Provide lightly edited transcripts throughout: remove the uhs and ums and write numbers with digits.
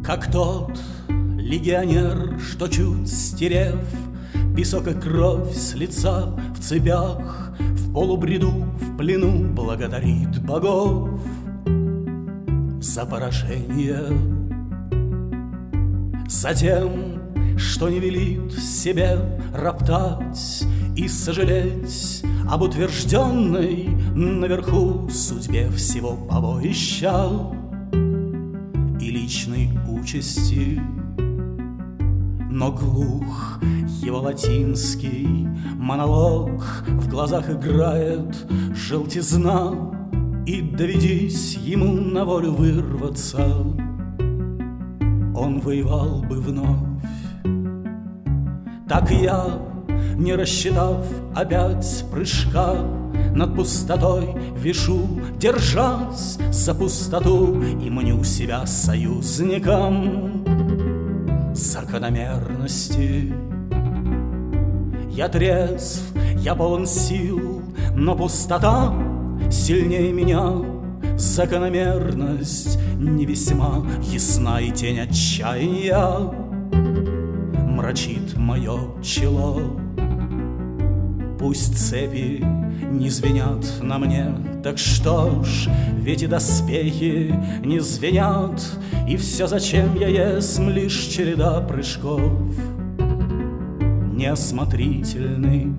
Как тот легионер, что чуть стерев песок и кровь с лица в цепях, в полубреду, в плену благодарит богов за поражение, за тем, что не велит себе роптать и сожалеть об утвержденной наверху судьбе всего побоища и личной участи. Но глух его латинский монолог, в глазах играет желтизна, и доведись ему на волю вырваться, он воевал бы вновь. Так я, не рассчитав опять прыжка, над пустотой вишу, держась за пустоту, и мню себя союзником закономерности. Я трезв, я полон сил, но пустота сильнее меня. Закономерность не весьма ясна, и тень отчаяния мрачит мое чело. Пусть цепи не звенят на мне, так что ж, ведь и доспехи не звенят, и все, зачем я есмь, лишь череда прыжков неосмотрительных.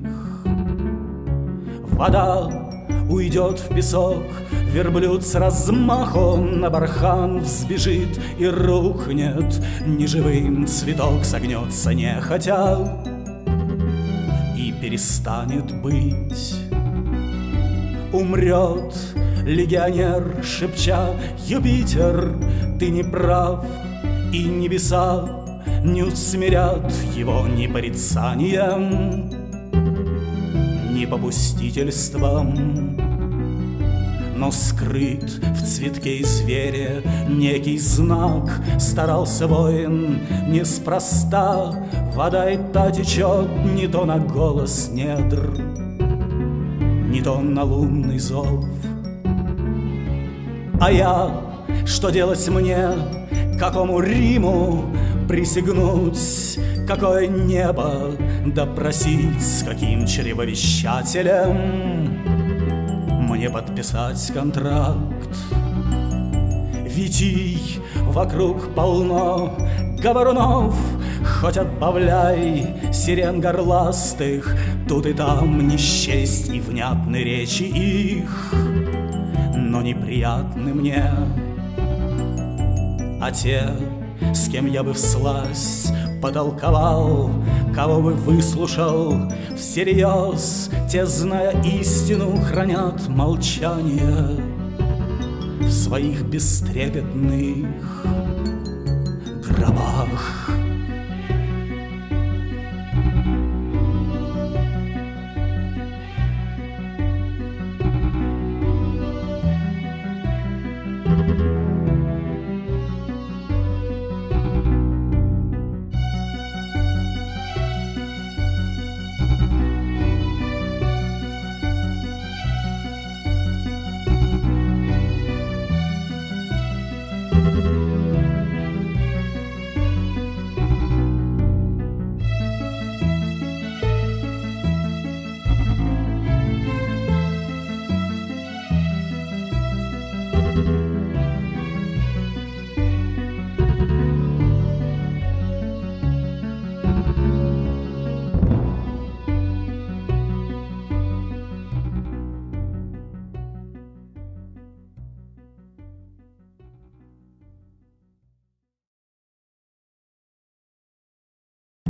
Вода уйдет в песок, верблюд с размахом на бархан взбежит и рухнет, неживым цветок согнется нехотя и перестанет быть. Умрет легионер, шепча: Юпитер, ты не прав, и небеса не усмирят его ни порицанием, ни попустительством. Но скрыт в цветке и звере некий знак, старался воин неспроста. Вода и та течет не то на голос недр, не то на лунный зов. А я, что делать мне, какому Риму присягнуть, какое небо допросить, с каким чревовещателем мне подписать контракт? Ведь вокруг полно говорунов, хоть отбавляй сирен горластых, тут и там не счесть и внятны речи их, но неприятны мне. А те, с кем я бы всласть потолковал, кого бы выслушал всерьез, те, зная истину, хранят молчание в своих бестрепетных гробах.